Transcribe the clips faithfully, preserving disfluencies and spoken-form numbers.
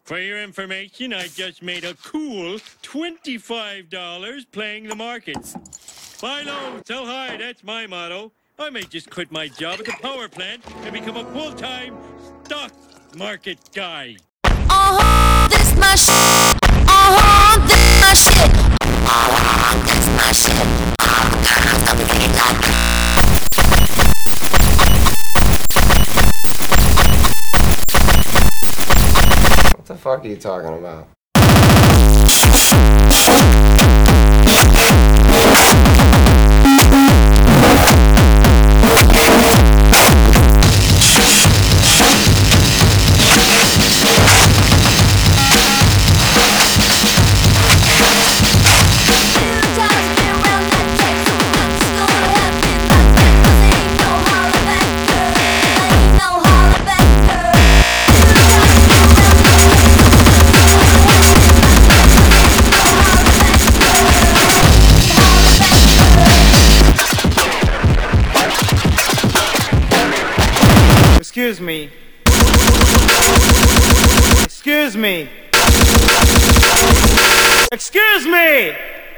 For your information, I just made a cool twenty-five dollars playing the markets. Buy low, sell high, that's my motto. I may just quit my job at the power plant and become a full-time stock market guy. Uh-huh, this my shit. Uh-huh, this my shit. Uh-huh, this my shit. Uh-huh, something like What the fuck are you talking about? Excuse me. Excuse me. Excuse me!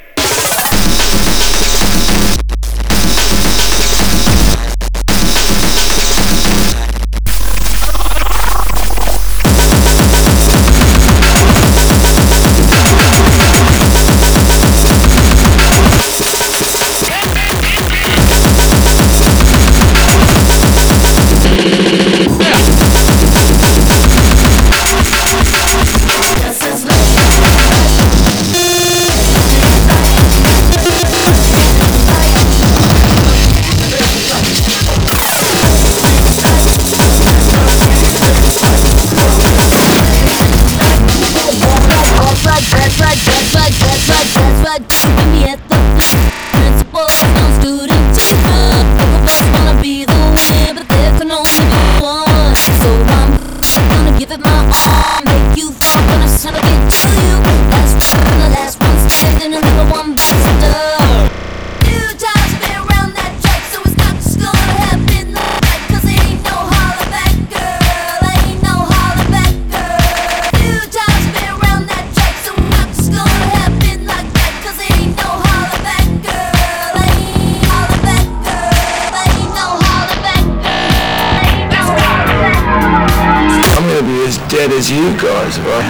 Dead as you guys, bro.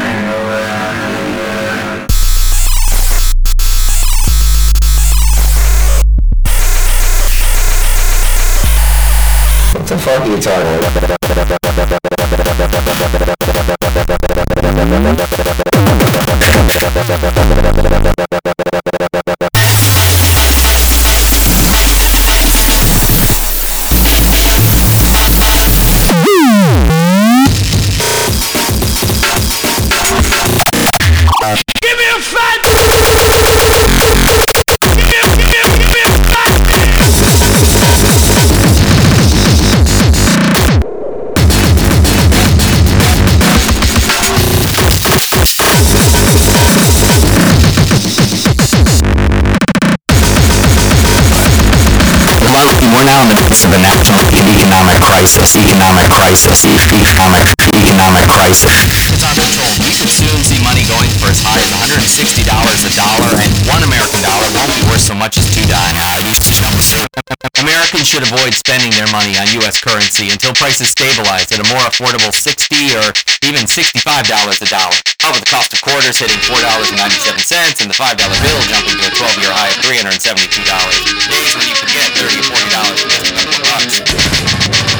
What the fuck are you talking about? We're now in the midst of a national economic crisis, economic crisis, economic, economic crisis. It's out of control. We should soon see money going for as high as one hundred sixty dollars a dollar, and one American dollar won't be worth so much as two dollars. Americans should avoid spending their money on U S currency until prices stabilize at a more affordable sixty or even sixty-five dollars a dollar. With the cost of quarters hitting four dollars and ninety-seven cents and the five dollar bill jumping to a twelve-year high of three hundred seventy-two dollars.